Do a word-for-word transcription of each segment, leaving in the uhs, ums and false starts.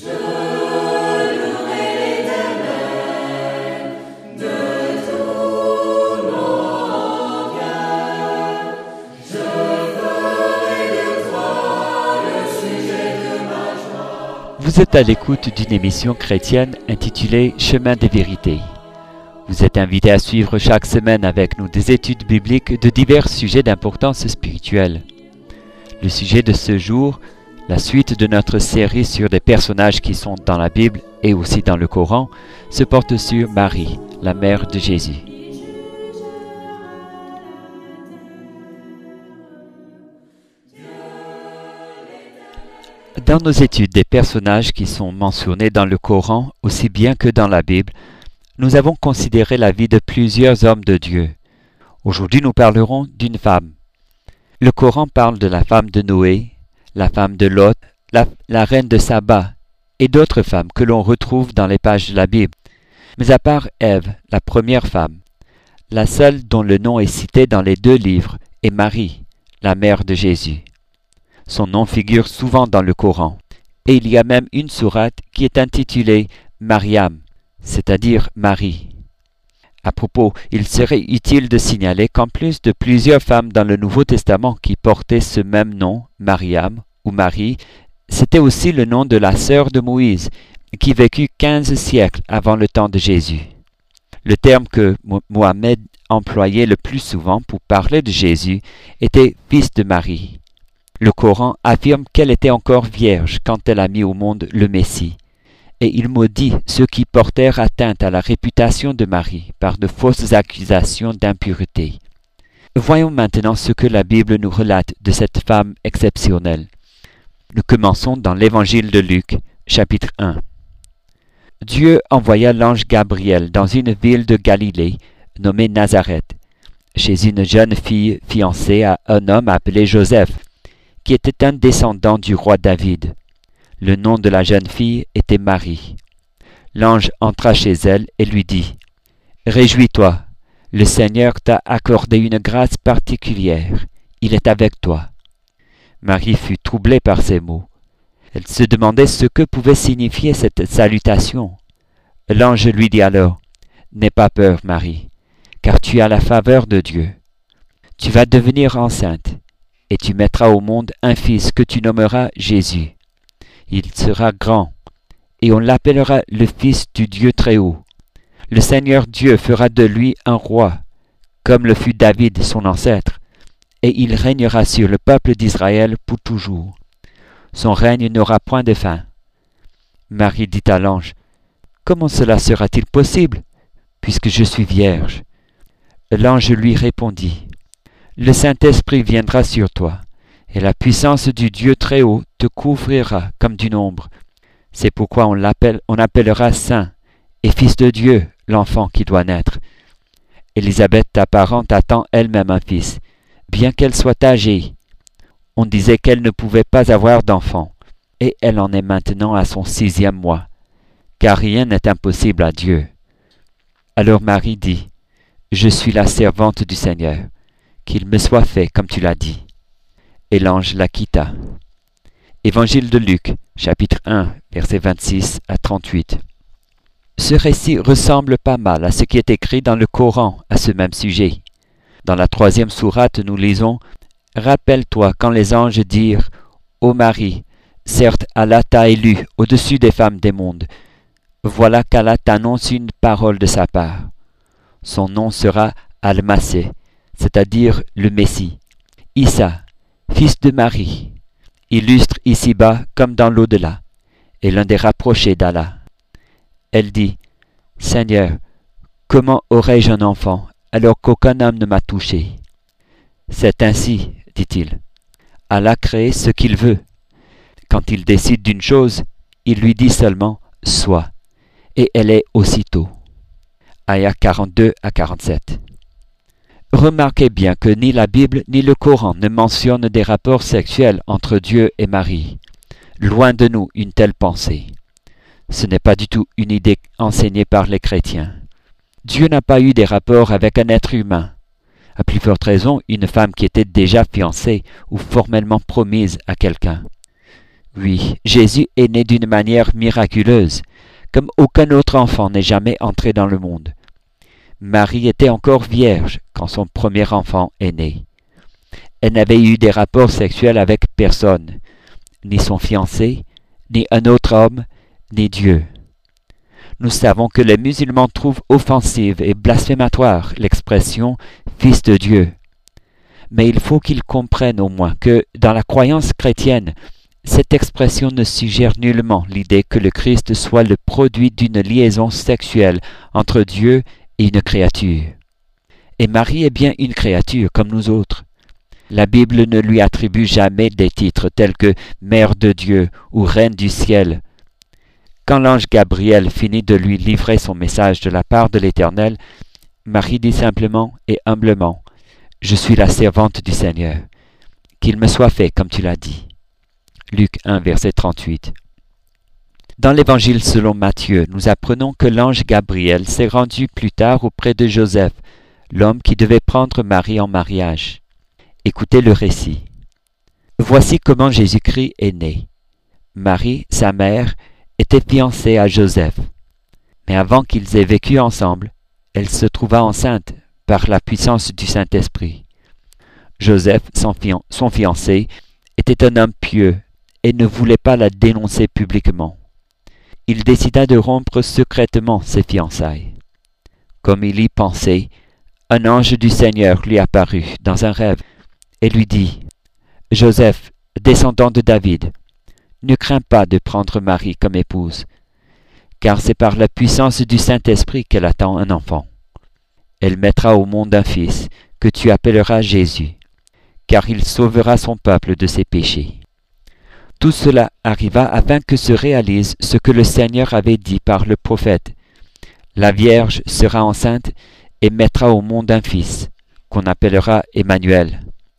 Vous êtes à l'écoute d'une émission chrétienne intitulée Chemin des vérités. Vous êtes invité à suivre chaque semaine avec nous des études bibliques de divers sujets d'importance spirituelle. Le sujet de ce jour, la suite de notre série sur des personnages qui sont dans la Bible et aussi dans le Coran, se porte sur Marie, la mère de Jésus. Dans nos études des personnages qui sont mentionnés dans le Coran aussi bien que dans la Bible, nous avons considéré la vie de plusieurs hommes de Dieu. Aujourd'hui, nous parlerons d'une femme. Le Coran parle de la femme de Noé, la femme de Lot, la, la reine de Saba et d'autres femmes que l'on retrouve dans les pages de la Bible. Mais à part Ève, la première femme, la seule dont le nom est cité dans les deux livres est Marie, la mère de Jésus. Son nom figure souvent dans le Coran, et il y a même une sourate qui est intitulée Mariam, c'est-à-dire Marie. À propos, il serait utile de signaler qu'en plus de plusieurs femmes dans le Nouveau Testament qui portaient ce même nom, Mariam ou Marie, c'était aussi le nom de la sœur de Moïse, qui vécut quinze siècles avant le temps de Jésus. Le terme que Mohammed employait le plus souvent pour parler de Jésus était « fils de Marie ». Le Coran affirme qu'elle était encore vierge quand elle a mis au monde le Messie, et il maudit ceux qui portèrent atteinte à la réputation de Marie par de fausses accusations d'impureté. Voyons maintenant ce que la Bible nous relate de cette femme exceptionnelle. Nous commençons dans l'Évangile de Luc, chapitre un. Dieu envoya l'ange Gabriel dans une ville de Galilée, nommée Nazareth, chez une jeune fille fiancée à un homme appelé Joseph, qui était un descendant du roi David. Le nom de la jeune fille était Marie. L'ange entra chez elle et lui dit « Réjouis-toi, le Seigneur t'a accordé une grâce particulière, il est avec toi. » Marie fut troublée par ces mots. Elle se demandait ce que pouvait signifier cette salutation. L'ange lui dit alors « N'aie pas peur, Marie, car tu as la faveur de Dieu. Tu vas devenir enceinte, et tu mettras au monde un fils que tu nommeras Jésus. Il sera grand, et on l'appellera le Fils du Dieu Très-Haut. Le Seigneur Dieu fera de lui un roi, comme le fut David son ancêtre, et il régnera sur le peuple d'Israël pour toujours. Son règne n'aura point de fin. » Marie dit à l'ange, « Comment cela sera-t-il possible, puisque je suis vierge ?» L'ange lui répondit, « Le Saint-Esprit viendra sur toi, et la puissance du Dieu Très-Haut te couvrira comme d'une ombre. C'est pourquoi on l'appelle, on appellera Saint et Fils de Dieu l'enfant qui doit naître. Élisabeth, ta parente, attend elle-même un fils, bien qu'elle soit âgée. On disait qu'elle ne pouvait pas avoir d'enfant, et elle en est maintenant à son sixième mois, car rien n'est impossible à Dieu. » Alors Marie dit, « Je suis la servante du Seigneur. Qu'il me soit fait comme tu l'as dit. » Et l'ange la quitta. Évangile de Luc, chapitre un, versets vingt-six à trente-huit. Ce récit ressemble pas mal à ce qui est écrit dans le Coran à ce même sujet. Dans la troisième sourate, nous lisons « Rappelle-toi quand les anges dirent « Ô Marie, certes Allah t'a élu au-dessus des femmes des mondes. Voilà qu'Allah t'annonce une parole de sa part. Son nom sera Al-Masih, c'est-à-dire le Messie. Issa, fils de Marie, illustre ici-bas comme dans l'au-delà, est l'un des rapprochés d'Allah. » Elle dit, « Seigneur, comment aurais-je un enfant alors qu'aucun homme ne m'a touché ?» C'est ainsi, dit-il. Allah crée ce qu'il veut. Quand il décide d'une chose, il lui dit seulement « Sois », et elle est aussitôt. Ayah quarante-deux à quarante-sept. Remarquez bien que ni la Bible ni le Coran ne mentionnent des rapports sexuels entre Dieu et Marie. Loin de nous une telle pensée. Ce n'est pas du tout une idée enseignée par les chrétiens. Dieu n'a pas eu des rapports avec un être humain. À plus forte raison, une femme qui était déjà fiancée ou formellement promise à quelqu'un. Oui, Jésus est né d'une manière miraculeuse, comme aucun autre enfant n'est jamais entré dans le monde. Marie était encore vierge quand son premier enfant est né. Elle n'avait eu des rapports sexuels avec personne, ni son fiancé, ni un autre homme, ni Dieu. Nous savons que les musulmans trouvent offensive et blasphématoire l'expression « Fils de Dieu ». Mais il faut qu'ils comprennent au moins que, dans la croyance chrétienne, cette expression ne suggère nullement l'idée que le Christ soit le produit d'une liaison sexuelle entre Dieu et une créature. Et Marie est bien une créature comme nous autres. La Bible ne lui attribue jamais des titres tels que Mère de Dieu ou Reine du ciel. Quand l'ange Gabriel finit de lui livrer son message de la part de l'Éternel, Marie dit simplement et humblement « Je suis la servante du Seigneur. Qu'il me soit fait comme tu l'as dit. » Luc un, verset trente-huit. Dans l'Évangile selon Matthieu, nous apprenons que l'ange Gabriel s'est rendu plus tard auprès de Joseph, l'homme qui devait prendre Marie en mariage. Écoutez le récit. Voici comment Jésus-Christ est né. Marie, sa mère, était fiancée à Joseph. Mais avant qu'ils aient vécu ensemble, elle se trouva enceinte par la puissance du Saint-Esprit. Joseph, son, fian- son fiancé, était un homme pieux et ne voulait pas la dénoncer publiquement. Il décida de rompre secrètement ses fiançailles. Comme il y pensait, un ange du Seigneur lui apparut dans un rêve et lui dit « Joseph, descendant de David, ne crains pas de prendre Marie comme épouse, car c'est par la puissance du Saint-Esprit qu'elle attend un enfant. Elle mettra au monde un fils que tu appelleras Jésus, car il sauvera son peuple de ses péchés. » Tout cela arriva afin que se réalise ce que le Seigneur avait dit par le prophète. La Vierge sera enceinte et mettra au monde un fils, qu'on appellera Emmanuel.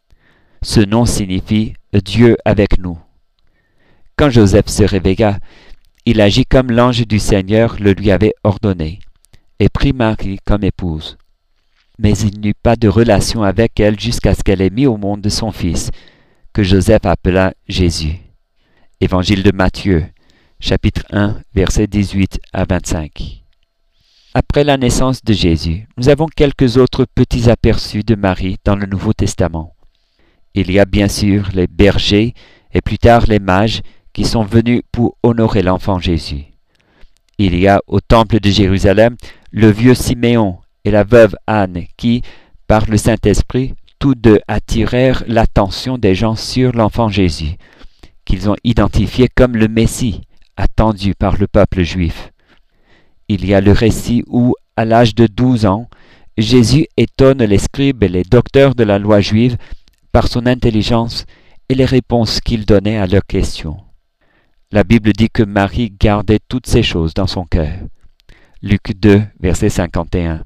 Ce nom signifie « Dieu avec nous ». Quand Joseph se réveilla, il agit comme l'ange du Seigneur le lui avait ordonné, et prit Marie comme épouse. Mais il n'eut pas de relation avec elle jusqu'à ce qu'elle ait mis au monde son fils, que Joseph appela Jésus. Évangile de Matthieu, chapitre un, versets dix-huit à vingt-cinq. Après la naissance de Jésus, nous avons quelques autres petits aperçus de Marie dans le Nouveau Testament. Il y a bien sûr les bergers et plus tard les mages qui sont venus pour honorer l'enfant Jésus. Il y a au temple de Jérusalem le vieux Siméon et la veuve Anne qui, par le Saint-Esprit, tous deux attirèrent l'attention des gens sur l'enfant Jésus, qu'ils ont identifié comme le Messie, attendu par le peuple juif. Il y a le récit où, à l'âge de douze ans, Jésus étonne les scribes et les docteurs de la loi juive par son intelligence et les réponses qu'il donnait à leurs questions. La Bible dit que Marie gardait toutes ces choses dans son cœur. Luc deux, verset cinquante et un.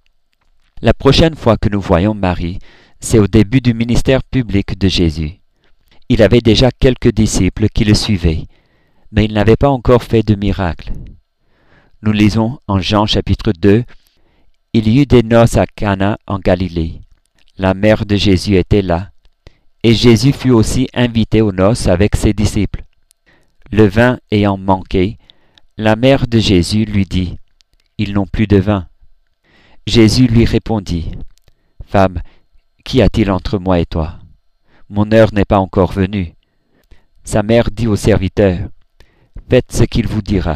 La prochaine fois que nous voyons Marie, c'est au début du ministère public de Jésus. Il avait déjà quelques disciples qui le suivaient, mais il n'avait pas encore fait de miracle. Nous lisons en Jean chapitre deux, « Il y eut des noces à Cana en Galilée. La mère de Jésus était là, et Jésus fut aussi invité aux noces avec ses disciples. Le vin ayant manqué, la mère de Jésus lui dit, « Ils n'ont plus de vin. » Jésus lui répondit, « Femme, qu'y a-t-il entre moi et toi? Mon heure n'est pas encore venue. » Sa mère dit au serviteur, « Faites ce qu'il vous dira. »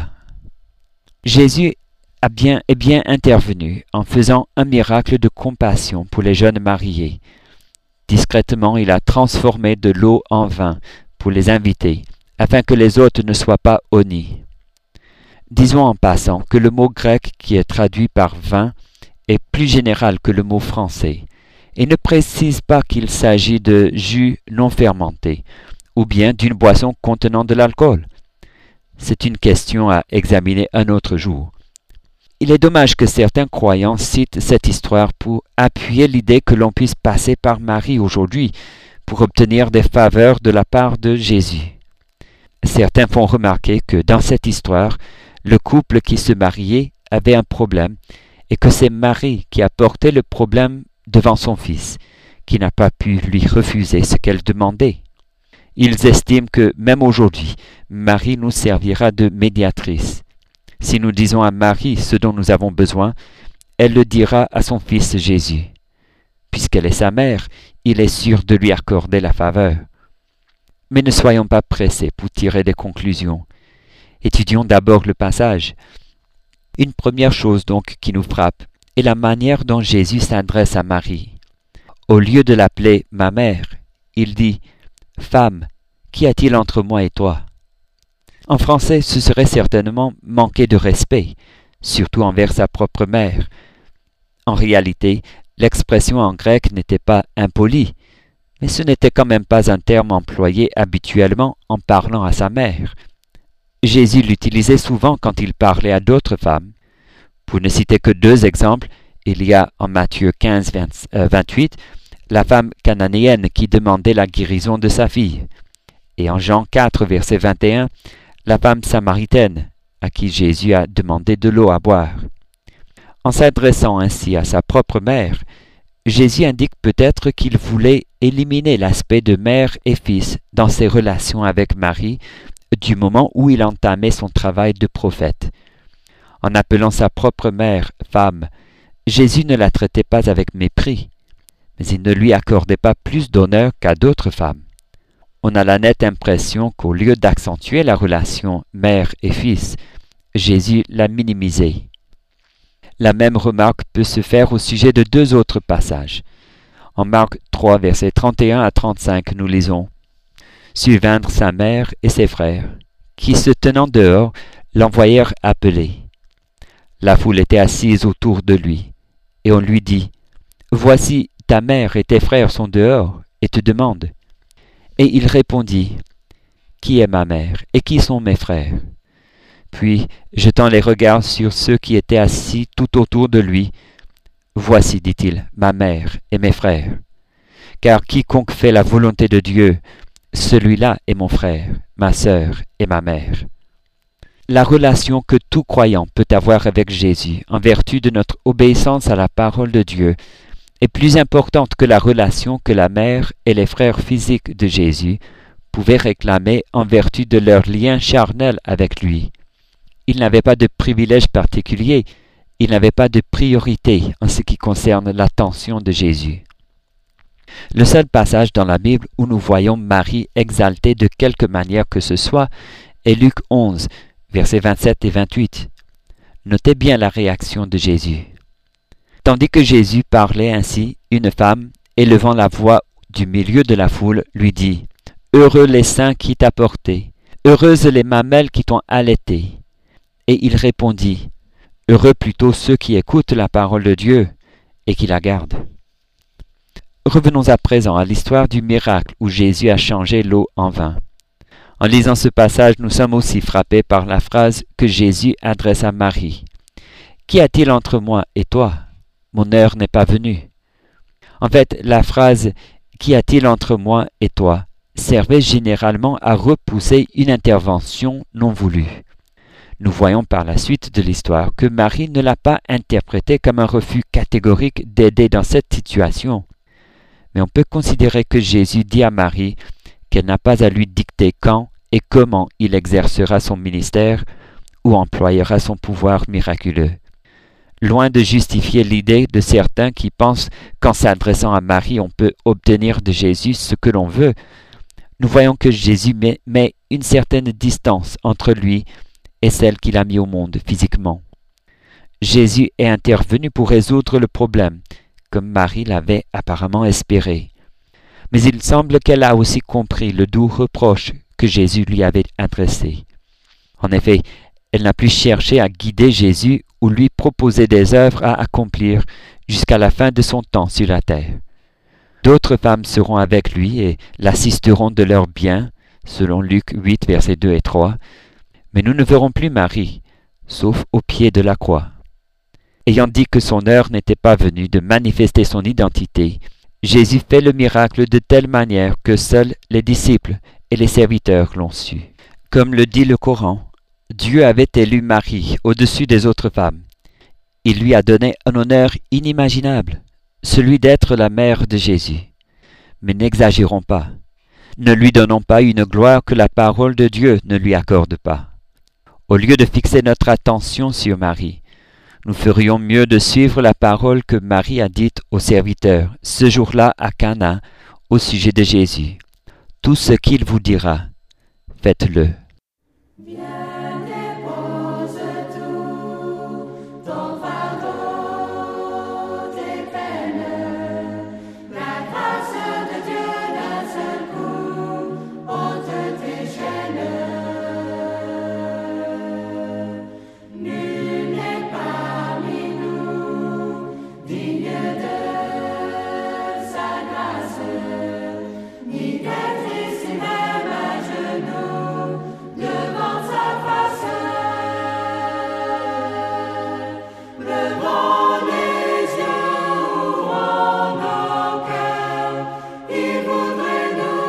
Jésus a bien, est bien intervenu en faisant un miracle de compassion pour les jeunes mariés. Discrètement, il a transformé de l'eau en vin pour les invités, afin que les hôtes ne soient pas honnis. Disons en passant que le mot grec qui est traduit par vin est plus général que le mot français, et ne précise pas qu'il s'agit de jus non fermenté, ou bien d'une boisson contenant de l'alcool. C'est une question à examiner un autre jour. Il est dommage que certains croyants citent cette histoire pour appuyer l'idée que l'on puisse passer par Marie aujourd'hui pour obtenir des faveurs de la part de Jésus. Certains font remarquer que dans cette histoire, le couple qui se mariait avait un problème et que c'est Marie qui a porté le problème devant son fils, qui n'a pas pu lui refuser ce qu'elle demandait. Ils estiment que, même aujourd'hui, Marie nous servira de médiatrice. Si nous disons à Marie ce dont nous avons besoin, elle le dira à son fils Jésus. Puisqu'elle est sa mère, il est sûr de lui accorder la faveur. Mais ne soyons pas pressés pour tirer des conclusions. Étudions d'abord le passage. Une première chose donc qui nous frappe est la manière dont Jésus s'adresse à Marie. Au lieu de l'appeler « ma mère », il dit « Femme, qu'y a-t-il entre moi et toi ?» En français, ce serait certainement manquer de respect, surtout envers sa propre mère. En réalité, l'expression en grec n'était pas impolie, mais ce n'était quand même pas un terme employé habituellement en parlant à sa mère. Jésus l'utilisait souvent quand il parlait à d'autres femmes. Pour ne citer que deux exemples, il y a en Matthieu quinze, vingt-huit, la femme cananéenne qui demandait la guérison de sa fille, et en Jean quatre, verset vingt et un, la femme samaritaine à qui Jésus a demandé de l'eau à boire. En s'adressant ainsi à sa propre mère, Jésus indique peut-être qu'il voulait éliminer l'aspect de mère et fils dans ses relations avec Marie du moment où il entamait son travail de prophète. En appelant sa propre mère femme, Jésus ne la traitait pas avec mépris, mais il ne lui accordait pas plus d'honneur qu'à d'autres femmes. On a la nette impression qu'au lieu d'accentuer la relation mère et fils, Jésus l'a minimisée. La même remarque peut se faire au sujet de deux autres passages. En Marc trois, versets trente et un à trente-cinq, nous lisons « Suivindre sa mère et ses frères, qui se tenant dehors, l'envoyèrent appeler. La foule était assise autour de lui, et on lui dit « Voici, ta mère et tes frères sont dehors, et te demandent. » Et il répondit « Qui est ma mère, et qui sont mes frères ?» Puis, jetant les regards sur ceux qui étaient assis tout autour de lui, « Voici, dit-il, ma mère et mes frères. Car quiconque fait la volonté de Dieu, celui-là est mon frère, ma sœur et ma mère. » La relation que tout croyant peut avoir avec Jésus, en vertu de notre obéissance à la parole de Dieu, est plus importante que la relation que la mère et les frères physiques de Jésus pouvaient réclamer en vertu de leur lien charnel avec lui. Il n'avait pas de privilège particulier, il n'avait pas de priorité en ce qui concerne l'attention de Jésus. Le seul passage dans la Bible où nous voyons Marie exaltée de quelque manière que ce soit est Luc onze, versets vingt-sept et vingt-huit. Notez bien la réaction de Jésus. Tandis que Jésus parlait ainsi, une femme, élevant la voix du milieu de la foule, lui dit « Heureux les seins qui t'ont porté, heureuses les mamelles qui t'ont allaité. » Et il répondit « Heureux plutôt ceux qui écoutent la parole de Dieu et qui la gardent. » Revenons à présent à l'histoire du miracle où Jésus a changé l'eau en vin. En lisant ce passage, nous sommes aussi frappés par la phrase que Jésus adresse à Marie. « Qu'y a-t-il entre moi et toi ? Mon heure n'est pas venue. » En fait, la phrase « Qu'y a-t-il entre moi et toi ?» servait généralement à repousser une intervention non voulue. Nous voyons par la suite de l'histoire que Marie ne l'a pas interprété comme un refus catégorique d'aider dans cette situation. Mais on peut considérer que Jésus dit à Marie qu'elle n'a pas à lui dicter quand et comment il exercera son ministère ou employera son pouvoir miraculeux. Loin de justifier l'idée de certains qui pensent qu'en s'adressant à Marie on peut obtenir de Jésus ce que l'on veut, nous voyons que Jésus met, met une certaine distance entre lui et celle qu'il a mis au monde physiquement. Jésus est intervenu pour résoudre le problème, comme Marie l'avait apparemment espéré. Mais il semble qu'elle a aussi compris le doux reproche que Jésus lui avait adressé. En effet, elle n'a plus cherché à guider Jésus ou lui proposer des œuvres à accomplir jusqu'à la fin de son temps sur la terre. D'autres femmes seront avec lui et l'assisteront de leurs biens, selon Luc huit, versets deux et trois, mais nous ne verrons plus Marie, sauf au pied de la croix. Ayant dit que son heure n'était pas venue de manifester son identité, Jésus fait le miracle de telle manière que seuls les disciples et les serviteurs l'ont su. Comme le dit le Coran, Dieu avait élu Marie au-dessus des autres femmes. Il lui a donné un honneur inimaginable, celui d'être la mère de Jésus. Mais n'exagérons pas. Ne lui donnons pas une gloire que la parole de Dieu ne lui accorde pas. Au lieu de fixer notre attention sur Marie, nous ferions mieux de suivre la parole que Marie a dite aux serviteurs ce jour-là à Cana au sujet de Jésus. Tout ce qu'il vous dira, faites-le.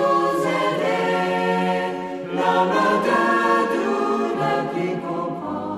Qui comprend